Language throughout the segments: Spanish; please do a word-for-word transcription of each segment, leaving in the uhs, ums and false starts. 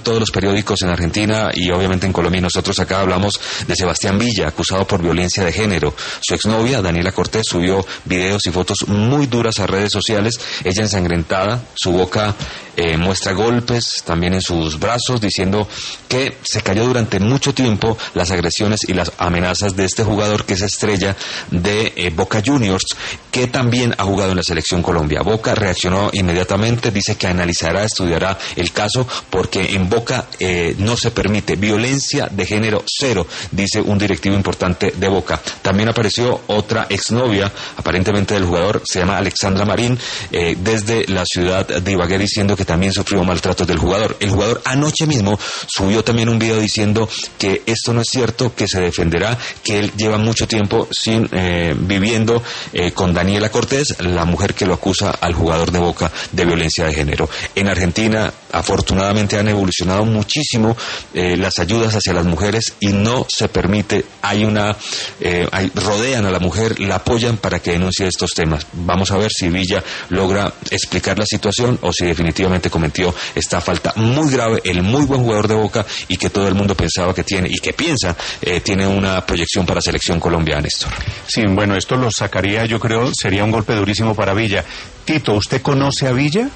todos los periódicos en Argentina y obviamente en Colombia. Nosotros acá hablamos de Sebastián Villa, acusado por violencia de género. Su exnovia, Daniela Cortés, subió videos y fotos muy duras a redes sociales. Ella ensangrentada, su boca eh, muestra golpes también en sus brazos, diciendo que se cayó durante mucho tiempo las agresiones y las amenazas de este jugador que es estrella de eh, Boca Juniors, que también ha jugado en la selección Colombia. Boca reaccionó inmediatamente, dice que analizará, estudiará el caso, porque en Boca eh, no se permite violencia de género, cero, dice un directivo importante de Boca. También apareció otra exnovia, aparentemente del jugador, se llama Alexandra Marín, eh, desde la ciudad de Ibagué, diciendo que también sufrió maltratos del jugador. El jugador anoche mismo subió también un video diciendo que esto no es cierto, que se defenderá, que él lleva mucho tiempo sin eh, viviendo eh, con Daniela Cortés, la mujer que lo acusa al jugador de Boca de violencia de género. En Argentina, afortunadamente, han evolucionado muchísimo eh, las ayudas hacia las mujeres y no se permite, hay una, eh, hay, rodean a la mujer, la apoyan para que denuncie estos temas. Vamos a ver si Villa logra explicar la situación o si definitivamente cometió esta falta muy grave, el muy buen jugador de Boca y que todo el mundo pensaba que tiene y que piensa eh, tiene una proyección para selección colombiana, Néstor. Sí, bueno, esto lo sacaría, yo creo, sería un golpe durísimo para Villa. Tito, ¿usted conoce a Villa?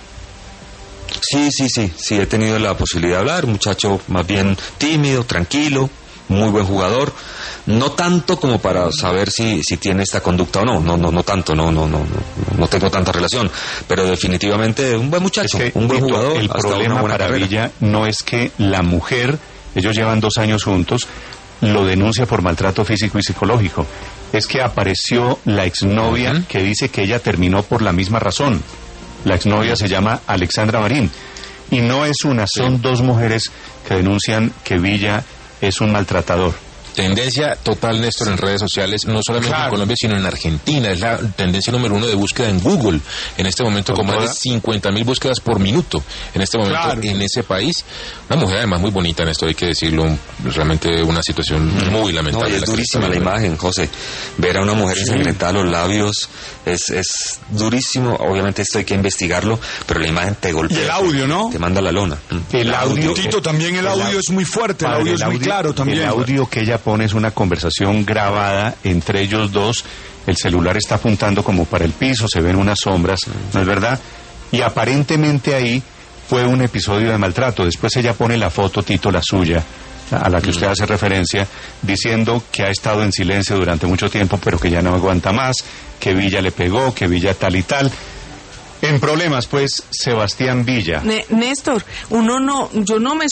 Sí, sí, sí, sí, he tenido la posibilidad de hablar, un muchacho más bien tímido, tranquilo, muy buen jugador, no tanto como para saber si, si tiene esta conducta o no, no, no, no tanto, no, no, no, no, no tengo tanta relación, pero definitivamente un buen muchacho, es que, un buen Tito, jugador. El problema para carrera. Villa no es que la mujer, ellos llevan dos años juntos, lo denuncia por maltrato físico y psicológico, es que apareció la exnovia uh-huh. que dice que ella terminó por la misma razón. La exnovia uh-huh. se llama Alexandra Marín y no es una, son sí. dos mujeres que denuncian que Villa es un maltratador. Tendencia total, Néstor, en redes sociales, no solamente claro. en Colombia, sino en Argentina. Es la tendencia número uno de búsqueda en Google. En este momento, con más de cincuenta mil búsquedas por minuto. En este momento, claro. en ese país. Una mujer, además, muy bonita, Néstor, hay que decirlo. Realmente una situación muy lamentable. No, es la durísima la imagen, José. Ver a una mujer sí. ensangrentada los labios es, es durísimo. Obviamente, esto hay que investigarlo, pero la imagen te golpea. Y el audio, ¿no? Te manda la lona. El audio. Tito, también el audio el, es muy fuerte, el audio el es audio, muy claro también. El audio que ella pone es una conversación grabada entre ellos dos, el celular está apuntando como para el piso, se ven unas sombras, ¿no es verdad? Y aparentemente ahí fue un episodio de maltrato. Después ella pone la foto, Tito, la suya, a la que usted hace referencia, diciendo que ha estado en silencio durante mucho tiempo, pero que ya no aguanta más, que Villa le pegó, que Villa tal y tal. En problemas, pues, Sebastián Villa. Néstor, uno no, yo no me